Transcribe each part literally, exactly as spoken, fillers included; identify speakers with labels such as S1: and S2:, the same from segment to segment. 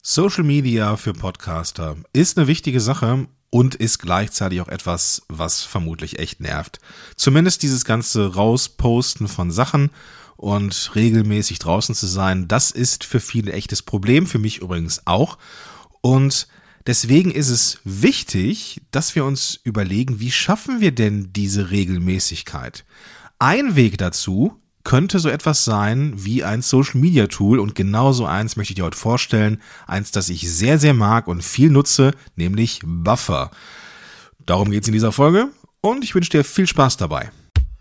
S1: Social Media für Podcaster ist eine wichtige Sache und ist gleichzeitig auch etwas, was vermutlich echt nervt. Zumindest dieses ganze Rausposten von Sachen und regelmäßig draußen zu sein, das ist für viele echtes Problem, für mich übrigens auch. Und deswegen ist es wichtig, dass wir uns überlegen, wie schaffen wir denn diese Regelmäßigkeit? Ein Weg dazu könnte so etwas sein wie ein Social-Media-Tool und genau so eins möchte ich dir heute vorstellen. Eins, das ich sehr, sehr mag und viel nutze, nämlich Buffer. Darum geht es in dieser Folge und ich wünsche dir viel Spaß dabei.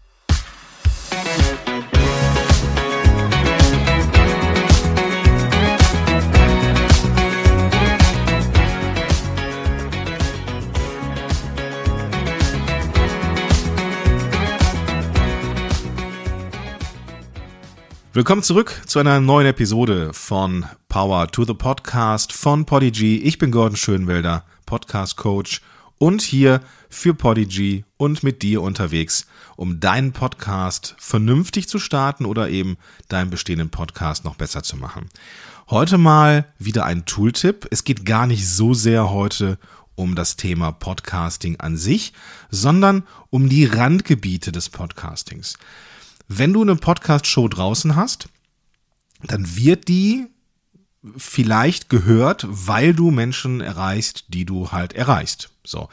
S1: Willkommen zurück zu einer neuen Episode von Power to the Podcast von Podigy. Ich bin Gordon Schönwelder, Podcast-Coach und hier für Podigy und mit dir unterwegs, um deinen Podcast vernünftig zu starten oder eben deinen bestehenden Podcast noch besser zu machen. Heute mal wieder ein Tooltip. Es geht gar nicht so sehr heute um das Thema Podcasting an sich, sondern um die Randgebiete des Podcastings. Wenn du eine Podcast-Show draußen hast, dann wird die vielleicht gehört, weil du Menschen erreichst, die du halt erreichst. So.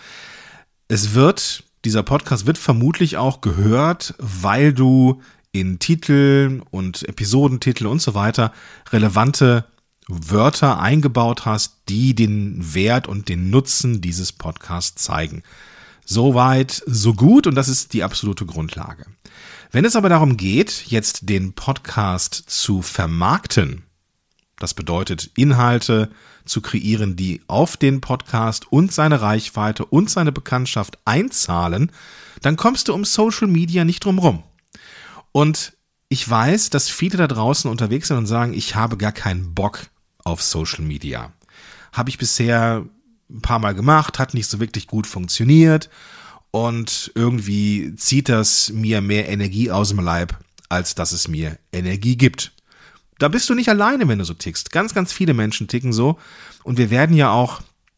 S1: Es wird, dieser Podcast wird vermutlich auch gehört, weil du in Titeln und Episodentitel und so weiter relevante Wörter eingebaut hast, die den Wert und den Nutzen dieses Podcasts zeigen. Soweit, so gut und das ist die absolute Grundlage. Wenn es aber darum geht, jetzt den Podcast zu vermarkten, das bedeutet Inhalte zu kreieren, die auf den Podcast und seine Reichweite und seine Bekanntschaft einzahlen, dann kommst du um Social Media nicht drum rum. Und ich weiß, dass viele da draußen unterwegs sind und sagen, ich habe gar keinen Bock auf Social Media. Habe ich bisher ein paar Mal gemacht, hat nicht so wirklich gut funktioniert. Und irgendwie zieht das mir mehr Energie aus dem Leib, als dass es mir Energie gibt. Da bist du nicht alleine, wenn du so tickst. Ganz, ganz viele Menschen ticken so. Und wir werden ja auch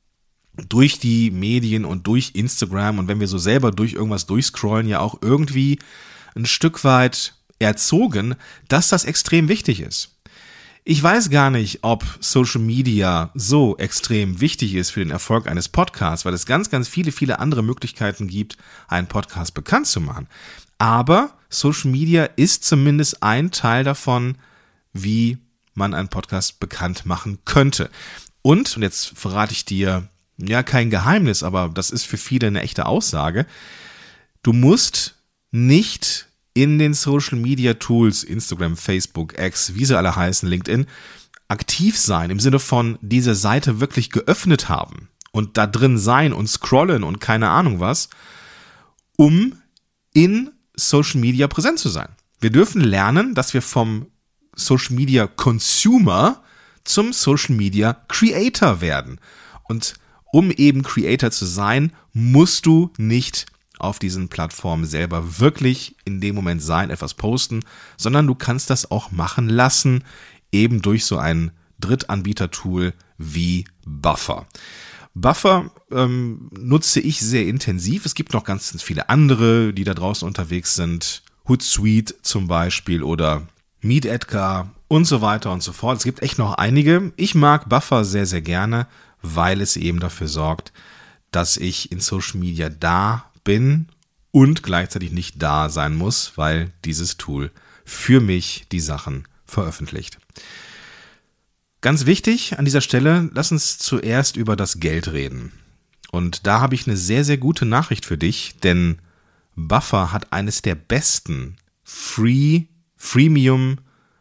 S1: durch die Medien und durch Instagram und wenn wir so selber durch irgendwas durchscrollen, ja auch irgendwie ein Stück weit erzogen, dass das extrem wichtig ist. Ich weiß gar nicht, ob Social Media so extrem wichtig ist für den Erfolg eines Podcasts, weil es ganz, ganz viele, viele andere Möglichkeiten gibt, einen Podcast bekannt zu machen. Aber Social Media ist zumindest ein Teil davon, wie man einen Podcast bekannt machen könnte. Und, und jetzt verrate ich dir, ja, kein Geheimnis, aber das ist für viele eine echte Aussage, du musst nicht in den Social Media Tools, Instagram, Facebook, X, wie sie alle heißen, LinkedIn, aktiv sein, im Sinne von diese Seite wirklich geöffnet haben und da drin sein und scrollen und keine Ahnung was, um in Social Media präsent zu sein. Wir dürfen lernen, dass wir vom Social Media Consumer zum Social Media Creator werden. Und um eben Creator zu sein, musst du nicht auf diesen Plattformen selber wirklich in dem Moment sein, etwas posten, sondern du kannst das auch machen lassen, eben durch so ein Drittanbieter-Tool wie Buffer. Buffer ähm, nutze ich sehr intensiv. Es gibt noch ganz viele andere, die da draußen unterwegs sind. Hootsuite zum Beispiel oder MeetEdgar und so weiter und so fort. Es gibt echt noch einige. Ich mag Buffer sehr, sehr gerne, weil es eben dafür sorgt, dass ich in Social Media da bin und gleichzeitig nicht da sein muss, weil dieses Tool für mich die Sachen veröffentlicht. Ganz wichtig an dieser Stelle, lass uns zuerst über das Geld reden. Und da habe ich eine sehr, sehr gute Nachricht für dich, denn Buffer hat eines der besten Free, Freemium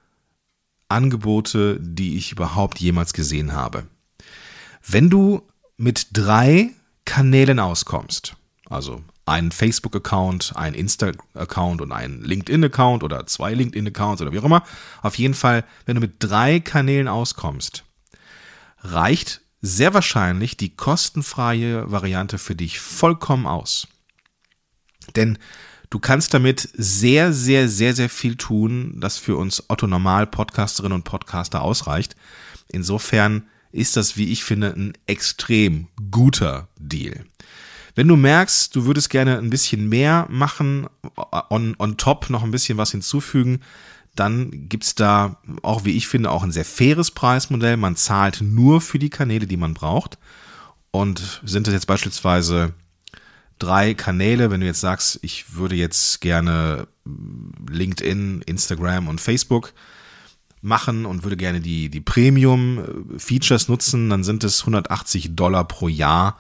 S1: Angebote, die ich überhaupt jemals gesehen habe. Wenn du mit drei Kanälen auskommst, also einen Facebook-Account, einen Insta-Account und einen LinkedIn-Account oder zwei LinkedIn-Accounts oder wie auch immer. Auf jeden Fall, wenn du mit drei Kanälen auskommst, reicht sehr wahrscheinlich die kostenfreie Variante für dich vollkommen aus. Denn du kannst damit sehr, sehr, sehr, sehr viel tun, das für uns Otto-Normal-Podcasterinnen und Podcaster ausreicht. Insofern ist das, wie ich finde, ein extrem guter Deal. Wenn du merkst, du würdest gerne ein bisschen mehr machen, on, on top noch ein bisschen was hinzufügen, dann gibt's da auch, wie ich finde, auch ein sehr faires Preismodell. Man zahlt nur für die Kanäle, die man braucht. Und sind das jetzt beispielsweise drei Kanäle, wenn du jetzt sagst, ich würde jetzt gerne LinkedIn, Instagram und Facebook machen und würde gerne die, die Premium-Features nutzen, dann sind es hundertachtzig Dollar pro Jahr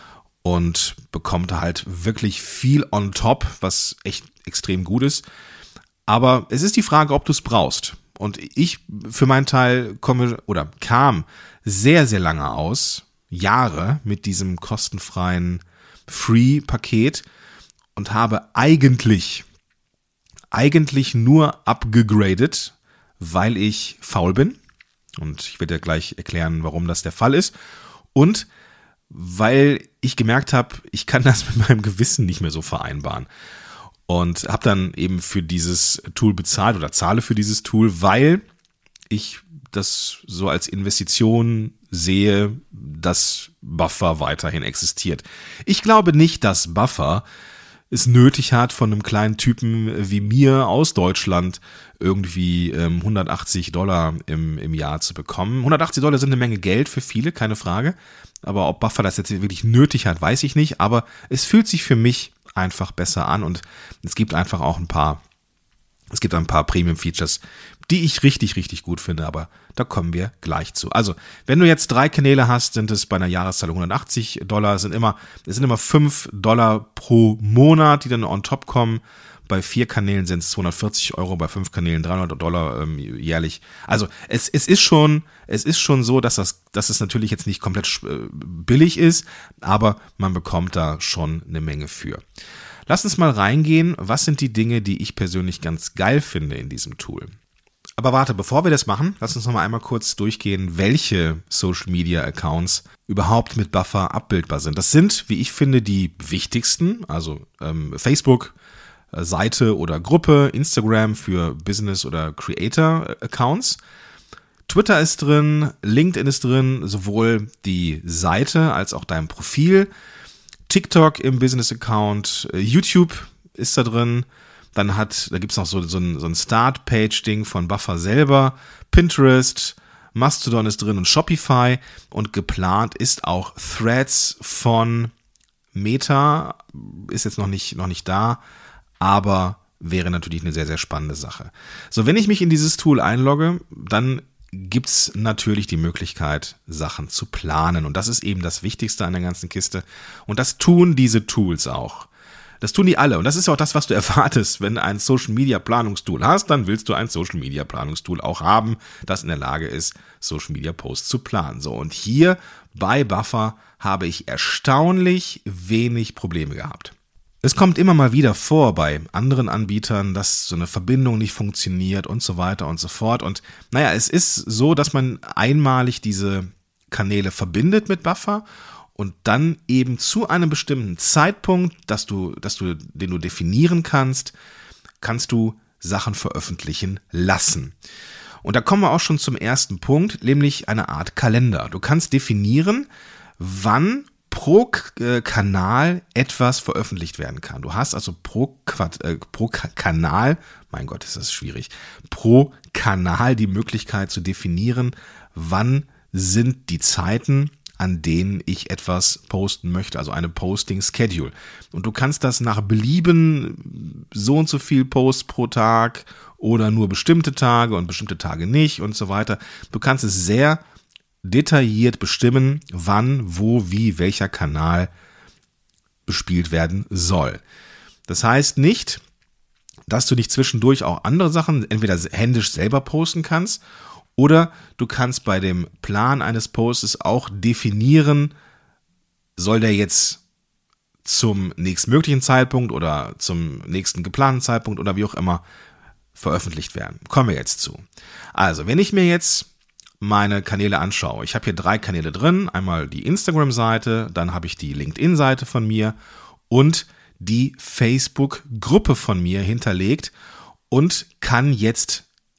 S1: und bekommt halt wirklich viel on top, was echt extrem gut ist. Aber es ist die Frage, ob du es brauchst. Und ich für meinen Teil komme oder kam sehr, sehr lange aus, Jahre mit diesem kostenfreien Free-Paket und habe eigentlich, eigentlich nur abgegradet, weil ich faul bin. Und ich werde ja gleich erklären, warum das der Fall ist. Und weil ich gemerkt habe, ich kann das mit meinem Gewissen nicht mehr so vereinbaren. Und habe dann eben für dieses Tool bezahlt oder zahle für dieses Tool, weil ich das so als Investition sehe, dass Buffer weiterhin existiert. Ich glaube nicht, dass Buffer es nötig hat, von einem kleinen Typen wie mir aus Deutschland irgendwie ähm, hundertachtzig Dollar im, im Jahr zu bekommen. hundertachtzig Dollar sind eine Menge Geld für viele, keine Frage. Aber ob Buffer das jetzt wirklich nötig hat, weiß ich nicht. Aber es fühlt sich für mich einfach besser an und es gibt einfach auch ein paar, es gibt ein paar Premium-Features, die ich richtig, richtig gut finde, aber da kommen wir gleich zu. Also, wenn du jetzt drei Kanäle hast, sind es bei einer Jahreszahlung hundertachtzig Dollar, sind immer, es sind immer fünf Dollar pro Monat, die dann on top kommen. Bei vier Kanälen sind es zweihundertvierzig Euro, bei fünf Kanälen dreihundert Dollar ähm, jährlich. Also es, es ist schon, es ist schon so, dass das, dass es natürlich jetzt nicht komplett äh, billig ist, aber man bekommt da schon eine Menge für. Lass uns mal reingehen, was sind die Dinge, die ich persönlich ganz geil finde in diesem Tool. Aber warte, bevor wir das machen, lass uns noch mal einmal kurz durchgehen, welche Social Media Accounts überhaupt mit Buffer abbildbar sind. Das sind, wie ich finde, die wichtigsten, also ähm, Facebook, Seite oder Gruppe, Instagram für Business- oder Creator-Accounts. Twitter ist drin, LinkedIn ist drin, sowohl die Seite als auch dein Profil. TikTok im Business-Account, YouTube ist da drin. Dann hat, da gibt's noch so, so ein, so ein Start-Page-Ding von Buffer selber. Pinterest, Mastodon ist drin und Shopify. Und geplant ist auch Threads von Meta. Ist jetzt noch nicht, noch nicht da. Aber wäre natürlich eine sehr, sehr spannende Sache. So, wenn ich mich in dieses Tool einlogge, dann gibt's natürlich die Möglichkeit, Sachen zu planen. Und das ist eben das Wichtigste an der ganzen Kiste. Und das tun diese Tools auch. Das tun die alle. Und das ist auch das, was du erwartest. Wenn du ein Social-Media-Planungstool hast, dann willst du ein Social-Media-Planungstool auch haben, das in der Lage ist, Social-Media-Posts zu planen. So, und hier bei Buffer habe ich erstaunlich wenig Probleme gehabt. Es kommt immer mal wieder vor bei anderen Anbietern, dass so eine Verbindung nicht funktioniert und so weiter und so fort. Und naja, es ist so, dass man einmalig diese Kanäle verbindet mit Buffer und dann eben zu einem bestimmten Zeitpunkt, dass du, dass du, den du definieren kannst, kannst du Sachen veröffentlichen lassen. Und da kommen wir auch schon zum ersten Punkt, nämlich eine Art Kalender. Du kannst definieren, wann pro äh, Kanal etwas veröffentlicht werden kann. Du hast also pro, Quad, äh, pro Ka- Kanal, mein Gott, ist das schwierig, pro Kanal die Möglichkeit zu definieren, wann sind die Zeiten, an denen ich etwas posten möchte, also eine Posting-Schedule. Und du kannst das nach Belieben so und so viel Posts pro Tag oder nur bestimmte Tage und bestimmte Tage nicht und so weiter. Du kannst es sehr detailliert bestimmen, wann, wo, wie, welcher Kanal bespielt werden soll. Das heißt nicht, dass du nicht zwischendurch auch andere Sachen entweder händisch selber posten kannst oder du kannst bei dem Plan eines Posts auch definieren, soll der jetzt zum nächstmöglichen Zeitpunkt oder zum nächsten geplanten Zeitpunkt oder wie auch immer veröffentlicht werden. Kommen wir jetzt zu. Also, wenn ich mir jetzt meine Kanäle anschaue. Ich habe hier drei Kanäle drin. Einmal die Instagram-Seite, dann habe ich die LinkedIn-Seite von mir und die Facebook-Gruppe von mir hinterlegt und kann jetzt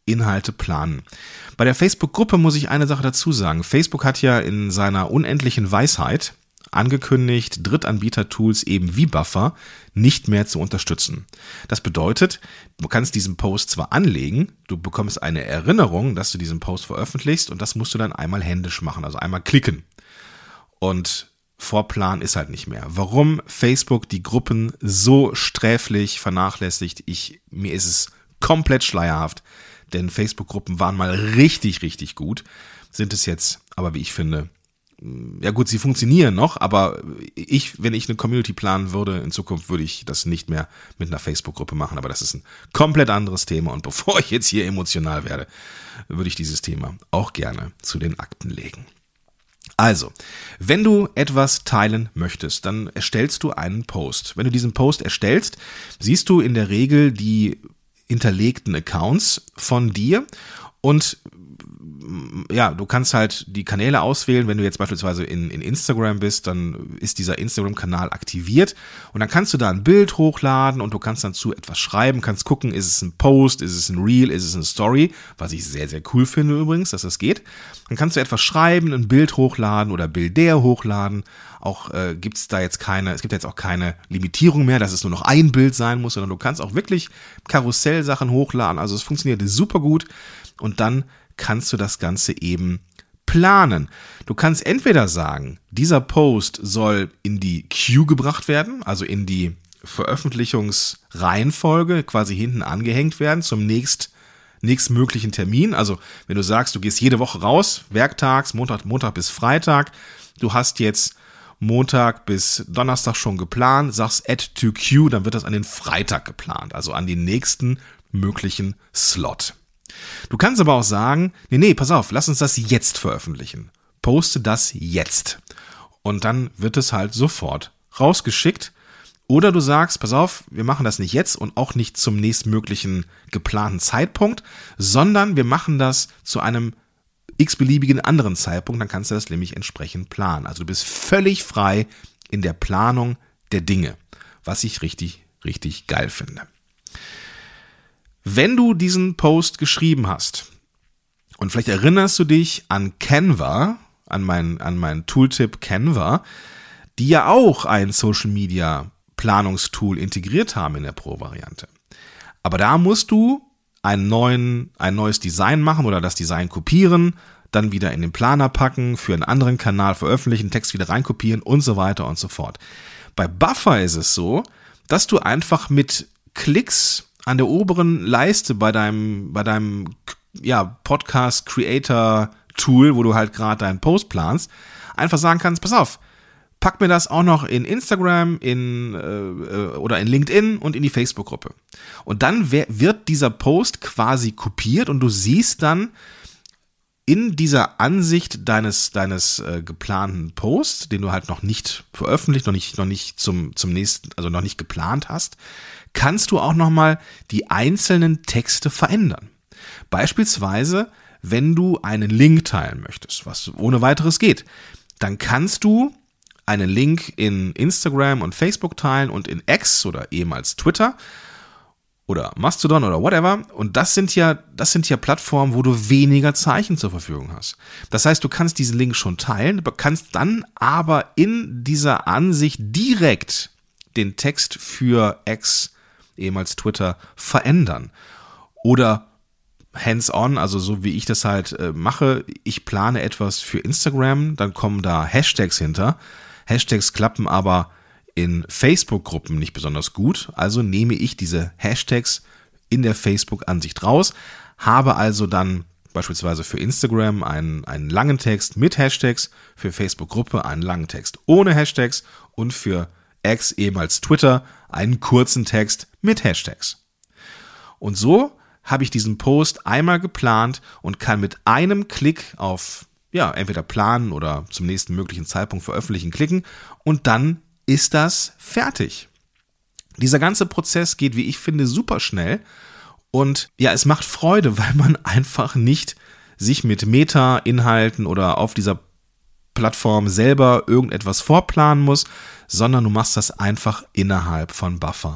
S1: Inhalte planen. Bei der Facebook-Gruppe muss ich eine Sache dazu sagen. Facebook hat ja in seiner unendlichen Weisheit angekündigt, Drittanbieter-Tools eben wie Buffer nicht mehr zu unterstützen. Das bedeutet, du kannst diesen Post zwar anlegen, du bekommst eine Erinnerung, dass du diesen Post veröffentlichst und das musst du dann einmal händisch machen, also einmal klicken. Und Vorplan ist halt nicht mehr. Warum Facebook die Gruppen so sträflich vernachlässigt, ich, mir ist es komplett schleierhaft, denn Facebook-Gruppen waren mal richtig, richtig gut, sind es jetzt, aber wie ich finde, ja gut, sie funktionieren noch, aber ich, wenn ich eine Community planen würde, in Zukunft würde ich das nicht mehr mit einer Facebook-Gruppe machen, aber das ist ein komplett anderes Thema und bevor ich jetzt hier emotional werde, würde ich dieses Thema auch gerne zu den Akten legen. Also, wenn du etwas teilen möchtest, dann erstellst du einen Post. Wenn du diesen Post erstellst, siehst du in der Regel die hinterlegten Accounts von dir und ja, du kannst halt die Kanäle auswählen. Wenn du jetzt beispielsweise in, in Instagram bist, dann ist dieser Instagram-Kanal aktiviert und dann kannst du da ein Bild hochladen und du kannst dazu etwas schreiben, kannst gucken, ist es ein Post, ist es ein Reel, ist es eine Story, was ich sehr, sehr cool finde übrigens, dass das geht. Dann kannst du etwas schreiben, ein Bild hochladen oder Bilder hochladen. Auch äh, gibt es da jetzt keine, es gibt jetzt auch keine Limitierung mehr, dass es nur noch ein Bild sein muss, sondern du kannst auch wirklich Karussellsachen hochladen. Also es funktioniert super gut und dann kannst du das Ganze eben planen. Du kannst entweder sagen, dieser Post soll in die Queue gebracht werden, also in die Veröffentlichungsreihenfolge quasi hinten angehängt werden zum nächst, nächstmöglichen Termin. Also wenn du sagst, du gehst jede Woche raus, werktags, Montag, Montag bis Freitag, du hast jetzt Montag bis Donnerstag schon geplant, sagst Add to Queue, dann wird das an den Freitag geplant, also an den nächsten möglichen Slot. Du kannst aber auch sagen, nee, nee, pass auf, lass uns das jetzt veröffentlichen. Poste das jetzt. Und dann wird es halt sofort rausgeschickt. Oder du sagst, pass auf, wir machen das nicht jetzt und auch nicht zum nächstmöglichen geplanten Zeitpunkt, sondern wir machen das zu einem x-beliebigen anderen Zeitpunkt, dann kannst du das nämlich entsprechend planen. Also du bist völlig frei in der Planung der Dinge, was ich richtig, richtig geil finde. Wenn du diesen Post geschrieben hast und vielleicht erinnerst du dich an Canva, an mein, an mein Tooltip Canva, die ja auch ein Social Media Planungstool integriert haben in der Pro-Variante. Aber da musst du einen neuen, ein neues Design machen oder das Design kopieren, dann wieder in den Planer packen, für einen anderen Kanal veröffentlichen, Text wieder reinkopieren und so weiter und so fort. Bei Buffer ist es so, dass du einfach mit Klicks an der oberen Leiste bei deinem, bei deinem ja, Podcast-Creator-Tool, wo du halt gerade deinen Post planst, einfach sagen kannst, pass auf, pack mir das auch noch in Instagram in, äh, oder in LinkedIn und in die Facebook-Gruppe. Und dann wer, wird dieser Post quasi kopiert und du siehst dann in dieser Ansicht deines, deines äh, geplanten Posts, den du halt noch nicht veröffentlicht, noch nicht, noch nicht zum, zum nächsten, also noch nicht geplant hast, kannst du auch nochmal die einzelnen Texte verändern. Beispielsweise, wenn du einen Link teilen möchtest, was ohne weiteres geht, dann kannst du einen Link in Instagram und Facebook teilen und in X oder ehemals Twitter oder Mastodon oder whatever. Und das sind ja, das sind ja Plattformen, wo du weniger Zeichen zur Verfügung hast. Das heißt, du kannst diesen Link schon teilen, kannst dann aber in dieser Ansicht direkt den Text für X, ehemals Twitter, verändern. Oder hands-on, also so wie ich das halt äh, mache, ich plane etwas für Instagram, dann kommen da Hashtags hinter. Hashtags klappen aber in Facebook-Gruppen nicht besonders gut, also nehme ich diese Hashtags in der Facebook-Ansicht raus, habe also dann beispielsweise für Instagram einen, einen langen Text mit Hashtags, für Facebook-Gruppe einen langen Text ohne Hashtags und für X, ehemals Twitter, einen kurzen Text mit Hashtags. Und so habe ich diesen Post einmal geplant und kann mit einem Klick auf, ja, entweder planen oder zum nächsten möglichen Zeitpunkt veröffentlichen klicken und dann ist das fertig. Dieser ganze Prozess geht, wie ich finde, super schnell und ja, es macht Freude, weil man einfach nicht sich mit Meta-Inhalten oder auf dieser Plattform selber irgendetwas vorplanen muss, sondern du machst das einfach innerhalb von Buffer.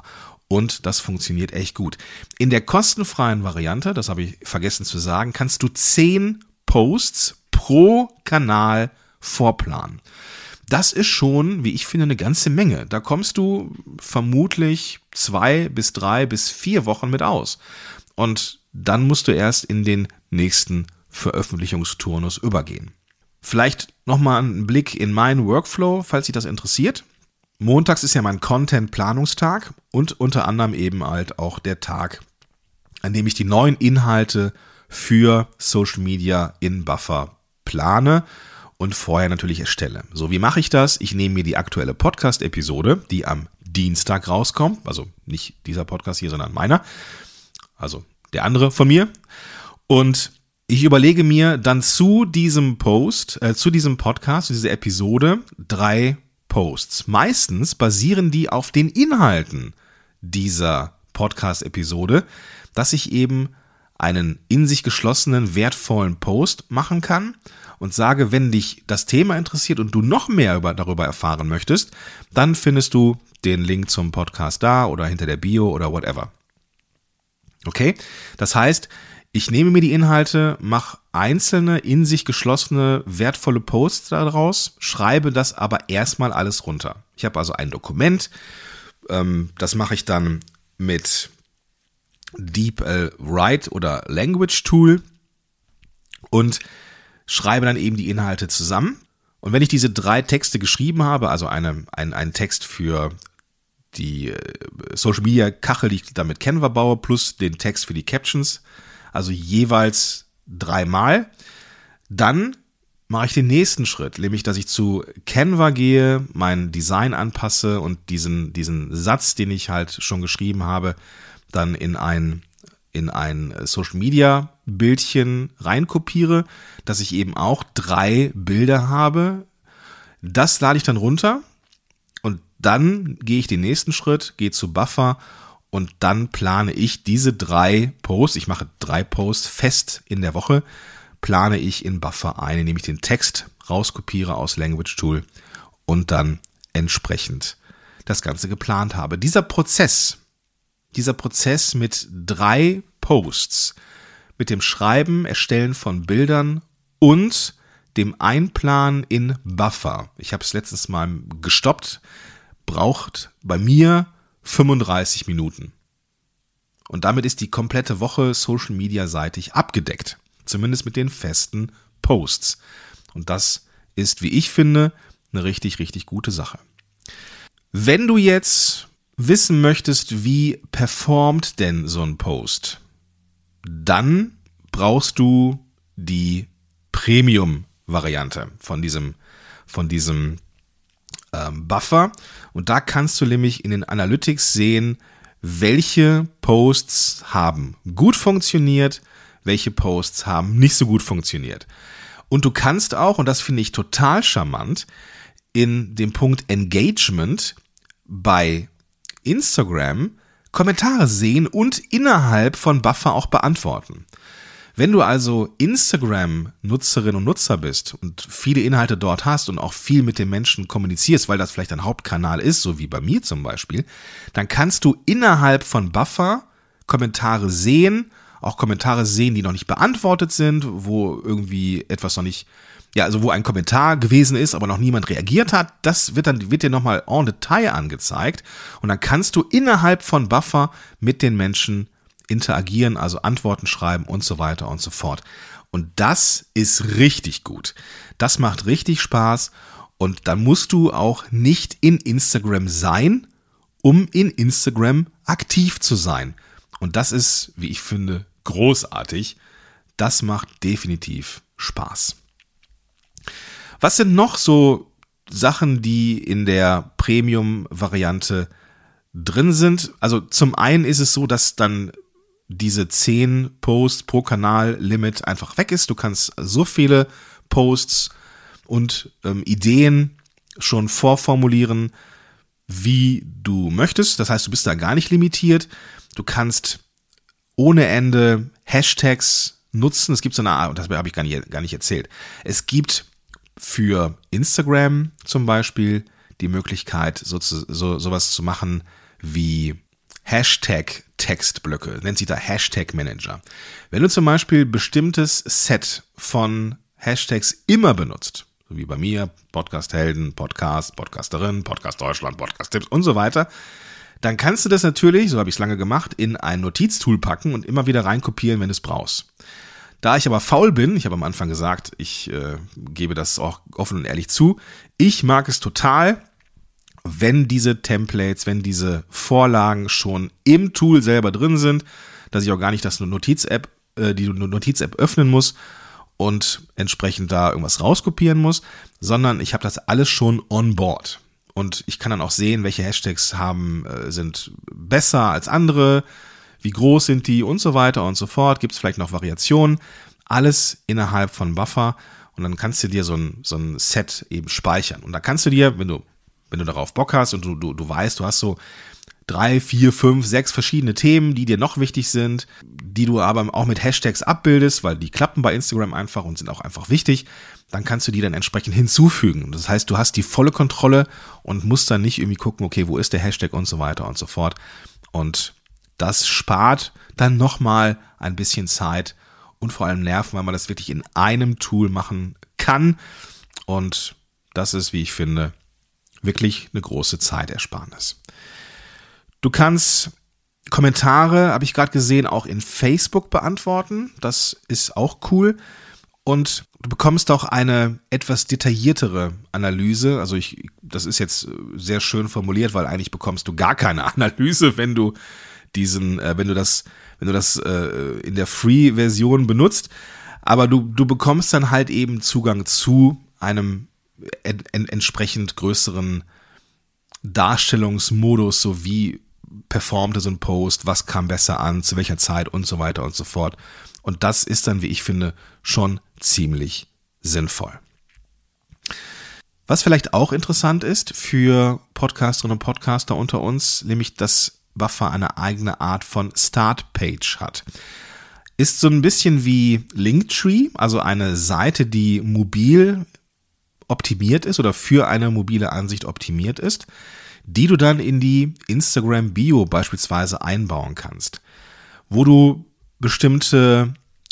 S1: und das funktioniert echt gut. In der kostenfreien Variante, das habe ich vergessen zu sagen, kannst du zehn Posts pro Kanal vorplanen. Das ist schon, wie ich finde, eine ganze Menge. Da kommst du vermutlich zwei bis drei bis vier Wochen mit aus. Und dann musst du erst in den nächsten Veröffentlichungsturnus übergehen. Vielleicht nochmal ein Blick in meinen Workflow, falls dich das interessiert. Montags ist ja mein Content-Planungstag und unter anderem eben halt auch der Tag, an dem ich die neuen Inhalte für Social Media in Buffer plane und vorher natürlich erstelle. So, wie mache ich das? Ich nehme mir die aktuelle Podcast-Episode, die am Dienstag rauskommt, also nicht dieser Podcast hier, sondern meiner, also der andere von mir, und ich überlege mir dann zu diesem Post, äh, zu diesem Podcast, zu dieser Episode drei Posts. Meistens basieren die auf den Inhalten dieser Podcast-Episode, dass ich eben einen in sich geschlossenen, wertvollen Post machen kann und sage, wenn dich das Thema interessiert und du noch mehr über, darüber erfahren möchtest, dann findest du den Link zum Podcast da oder hinter der Bio oder whatever. Okay? Das heißt, ich nehme mir die Inhalte, mache einzelne, in sich geschlossene, wertvolle Posts daraus, schreibe das aber erstmal alles runter. Ich habe also ein Dokument, ähm, das mache ich dann mit DeepL Write oder Language Tool und schreibe dann eben die Inhalte zusammen. Und wenn ich diese drei Texte geschrieben habe, also eine, ein, einen Text für die Social Media Kachel, die ich dann mit Canva baue, plus den Text für die Captions, also jeweils dreimal, dann mache ich den nächsten Schritt, nämlich, dass ich zu Canva gehe, mein Design anpasse und diesen, diesen Satz, den ich halt schon geschrieben habe, dann in ein, in ein Social Media Bildchen reinkopiere, dass ich eben auch drei Bilder habe. Das lade ich dann runter und dann gehe ich den nächsten Schritt, gehe zu Buffer und dann plane ich diese drei Posts, ich mache drei Posts fest in der Woche, plane ich in Buffer ein, indem ich den Text rauskopiere aus Language Tool und dann entsprechend das Ganze geplant habe. Dieser Prozess, dieser Prozess mit drei Posts, mit dem Schreiben, Erstellen von Bildern und dem Einplanen in Buffer, ich habe es letztens mal gestoppt, braucht bei mir fünfunddreißig Minuten. Und damit ist die komplette Woche Social Media seitig abgedeckt. Zumindest mit den festen Posts. Und das ist, wie ich finde, eine richtig, richtig gute Sache. Wenn du jetzt wissen möchtest, wie performt denn so ein Post, dann brauchst du die Premium-Variante von diesem, von diesem ähm, Buffer. Und da kannst du nämlich in den Analytics sehen, welche Posts haben gut funktioniert, welche Posts haben nicht so gut funktioniert. Und du kannst auch, und das finde ich total charmant, in dem Punkt Engagement bei Instagram Kommentare sehen und innerhalb von Buffer auch beantworten. Wenn du also Instagram-Nutzerin und Nutzer bist und viele Inhalte dort hast und auch viel mit den Menschen kommunizierst, weil das vielleicht ein Hauptkanal ist, so wie bei mir zum Beispiel, dann kannst du innerhalb von Buffer Kommentare sehen, auch Kommentare sehen, die noch nicht beantwortet sind, wo irgendwie etwas noch nicht, ja, also wo ein Kommentar gewesen ist, aber noch niemand reagiert hat. Das wird dann, wird dir nochmal en Detail angezeigt und dann kannst du innerhalb von Buffer mit den Menschen interagieren, also Antworten schreiben und so weiter und so fort. Und das ist richtig gut. Das macht richtig Spaß und dann musst du auch nicht in Instagram sein, um in Instagram aktiv zu sein. Und das ist, wie ich finde, großartig. Das macht definitiv Spaß. Was sind noch so Sachen, die in der Premium-Variante drin sind? Also zum einen ist es so, dass dann diese zehn Posts pro Kanal Limit einfach weg ist. Du kannst so viele Posts und ähm, Ideen schon vorformulieren, wie du möchtest. Das heißt, du bist da gar nicht limitiert. Du kannst ohne Ende Hashtags nutzen. Es gibt so eine Art, und das habe ich gar nicht, gar nicht erzählt. Es gibt für Instagram zum Beispiel die Möglichkeit, so, so, sowas zu machen wie Hashtag-Textblöcke, nennt sich da Hashtag-Manager. Wenn du zum Beispiel bestimmtes Set von Hashtags immer benutzt, so wie bei mir, Podcast-Helden, Podcast, Podcasterin, Podcast Deutschland, Podcast-Tipps und so weiter, dann kannst du das natürlich, so habe ich es lange gemacht, in ein Notiztool packen und immer wieder reinkopieren, wenn du es brauchst. Da ich aber faul bin, ich habe am Anfang gesagt, ich äh, gebe das auch offen und ehrlich zu, ich mag es total, wenn diese Templates, wenn diese Vorlagen schon im Tool selber drin sind, dass ich auch gar nicht das Notiz-App, äh, die Notiz-App öffnen muss und entsprechend da irgendwas rauskopieren muss, sondern ich habe das alles schon on board. Und ich kann dann auch sehen, welche Hashtags haben, äh, sind besser als andere, wie groß sind die und so weiter und so fort. Gibt es vielleicht noch Variationen? Alles innerhalb von Buffer und dann kannst du dir so ein, so ein Set eben speichern. Und da kannst du dir, wenn du Wenn du darauf Bock hast und du, du, du weißt, du hast so drei, vier, fünf, sechs verschiedene Themen, die dir noch wichtig sind, die du aber auch mit Hashtags abbildest, weil die klappen bei Instagram einfach und sind auch einfach wichtig, dann kannst du die dann entsprechend hinzufügen. Das heißt, du hast die volle Kontrolle und musst dann nicht irgendwie gucken, okay, wo ist der Hashtag und so weiter und so fort. Und das spart dann nochmal ein bisschen Zeit und vor allem Nerven, weil man das wirklich in einem Tool machen kann. Und das ist, wie ich finde, wirklich eine große Zeitersparnis. Du kannst Kommentare, habe ich gerade gesehen, auch in Facebook beantworten. Das ist auch cool. Und du bekommst auch eine etwas detailliertere Analyse. Also ich, das ist jetzt sehr schön formuliert, weil eigentlich bekommst du gar keine Analyse, wenn du diesen, äh, wenn du das, wenn du das äh, in der Free-Version benutzt. Aber du, du bekommst dann halt eben Zugang zu einem En, en, entsprechend größeren Darstellungsmodus, so wie performte so ein Post, was kam besser an, zu welcher Zeit und so weiter und so fort. Und das ist dann, wie ich finde, schon ziemlich sinnvoll. Was vielleicht auch interessant ist für Podcasterinnen und Podcaster unter uns, nämlich dass Buffer eine eigene Art von Startpage hat. Ist so ein bisschen wie Linktree, also eine Seite, die mobil optimiert ist oder für eine mobile Ansicht optimiert ist, die du dann in die Instagram-Bio beispielsweise einbauen kannst, wo du bestimmte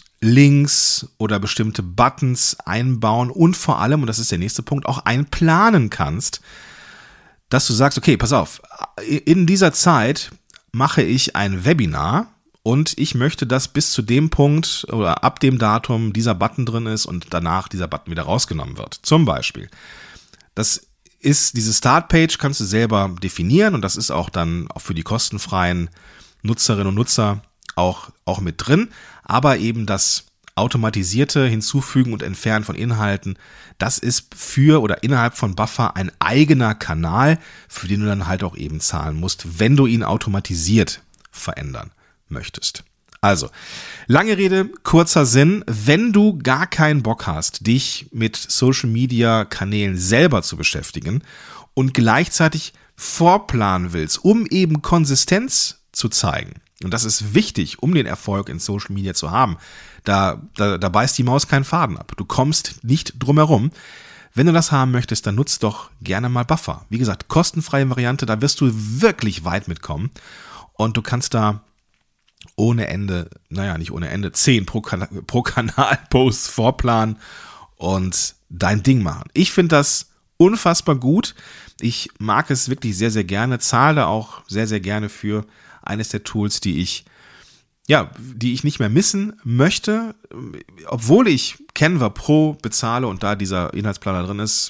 S1: Links oder bestimmte Buttons einbauen und vor allem, und das ist der nächste Punkt, auch einplanen kannst, dass du sagst, okay, pass auf, in dieser Zeit mache ich ein Webinar und ich möchte, dass bis zu dem Punkt oder ab dem Datum dieser Button drin ist und danach dieser Button wieder rausgenommen wird. Zum Beispiel. Das ist, diese Startpage kannst du selber definieren und das ist auch dann auch für die kostenfreien Nutzerinnen und Nutzer auch, auch mit drin. Aber eben das automatisierte Hinzufügen und Entfernen von Inhalten, das ist für oder innerhalb von Buffer ein eigener Kanal, für den du dann halt auch eben zahlen musst, wenn du ihn automatisiert verändern möchtest. Also, lange Rede, kurzer Sinn. Wenn du gar keinen Bock hast, dich mit Social-Media-Kanälen selber zu beschäftigen und gleichzeitig vorplanen willst, um eben Konsistenz zu zeigen, und das ist wichtig, um den Erfolg in Social Media zu haben, da, da, da beißt die Maus keinen Faden ab. Du kommst nicht drum herum. Wenn du das haben möchtest, dann nutzt doch gerne mal Buffer. Wie gesagt, kostenfreie Variante, da wirst du wirklich weit mitkommen und du kannst da ohne Ende, naja, nicht ohne Ende, zehn pro, Kana- pro Kanal Posts vorplanen und dein Ding machen. Ich finde das unfassbar gut. Ich mag es wirklich sehr, sehr gerne, zahle auch sehr, sehr gerne für eines der Tools, die ich, ja, die ich nicht mehr missen möchte, obwohl ich Canva Pro bezahle und da dieser Inhaltsplaner drin ist.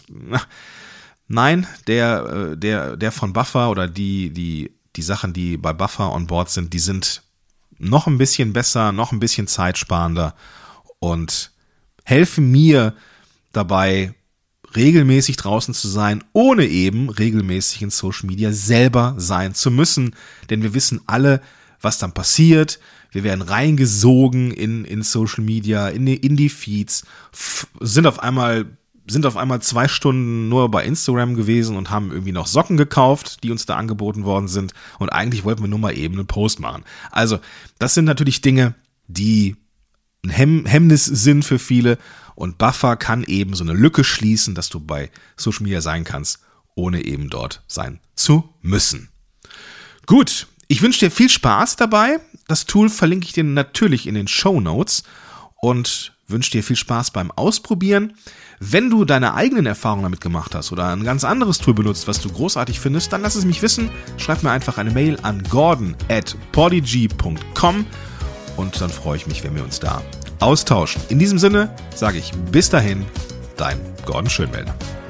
S1: Nein, der, der, der von Buffer oder die, die, die Sachen, die bei Buffer on board sind, die sind noch ein bisschen besser, noch ein bisschen zeitsparender und helfen mir dabei, regelmäßig draußen zu sein, ohne eben regelmäßig in Social Media selber sein zu müssen. Denn wir wissen alle, was dann passiert. Wir werden reingesogen in, in Social Media, in die, in die Feeds, f- sind auf einmal sind auf einmal zwei Stunden nur bei Instagram gewesen und haben irgendwie noch Socken gekauft, die uns da angeboten worden sind. Und eigentlich wollten wir nur mal eben einen Post machen. Also das sind natürlich Dinge, die ein Hemm- Hemmnis sind für viele. Und Buffer kann eben so eine Lücke schließen, dass du bei Social Media sein kannst, ohne eben dort sein zu müssen. Gut, Ich wünsche dir viel Spaß dabei. Das Tool verlinke ich dir natürlich in den Shownotes und wünsche dir viel Spaß beim Ausprobieren. Wenn du deine eigenen Erfahrungen damit gemacht hast oder ein ganz anderes Tool benutzt, was du großartig findest, dann lass es mich wissen. Schreib mir einfach eine Mail an gordon at podigy punkt com und dann freue ich mich, wenn wir uns da austauschen. In diesem Sinne sage ich bis dahin, dein Gordon Schönwelder.